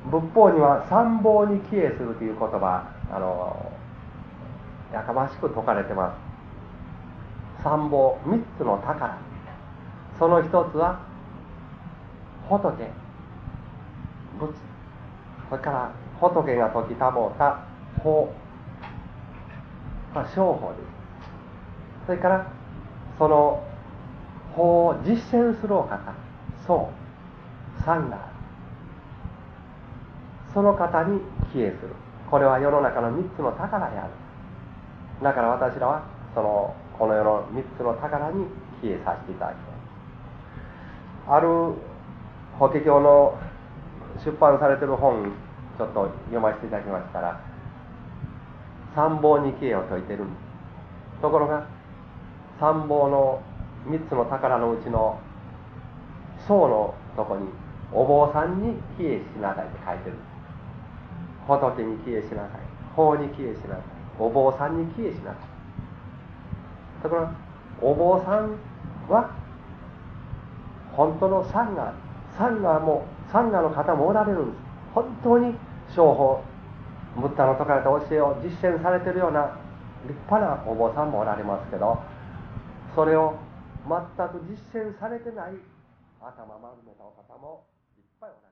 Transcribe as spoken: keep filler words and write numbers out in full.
仏法には三宝に帰依するという言葉、あのやかましく説かれてます。三宝、三つの宝。その一つは仏、仏、それから仏が説きたもうた法、まあ、正法です。それからその法を実践するお方、僧、三がある。その方に帰依する。これは世の中の三つの宝である。だから私らはそのこの世の三つの宝に帰依させていただきます。ある法華経の出版されている本ちょっと読ませていただきましたら、三宝に帰依を説いているんです。ところが三宝の三つの宝のうちの僧のとこにお坊さんに帰依しなさいって書いてるんです。仏に帰依しなさい、法に帰依しなさい、お坊さんに帰依しなさい。ところがお坊さんは本当のサンガ、サンガもサンガの方もおられるんです。本当に正法、ブッダの説かれた教えを実践されているような立派なお坊さんもおられますけど、それを全く実践されてない頭丸めたお方もいっぱいおられます。